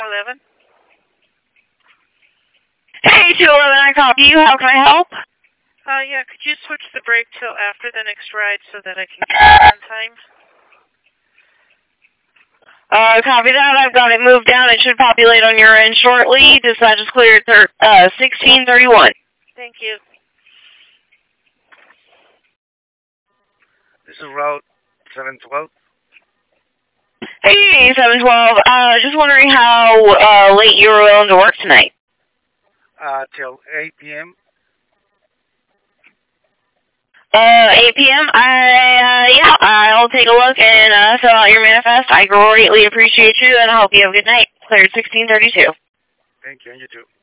211. Hey, 211, I copy you. How can I help? Yeah, could you switch the break till after the next ride so that I can get there on time? Copy that. I've got it moved down. It should populate on your end shortly. Dispatch is clear at 1631. Thank you. This is Route 712. Hey, 712. Just wondering how late you were willing to work tonight. Till 8 p.m. 8 p.m. Yeah, I'll take a look and fill out your manifest. I greatly appreciate you, and I hope you have a good night. Cleared 1632. Thank you, and you too.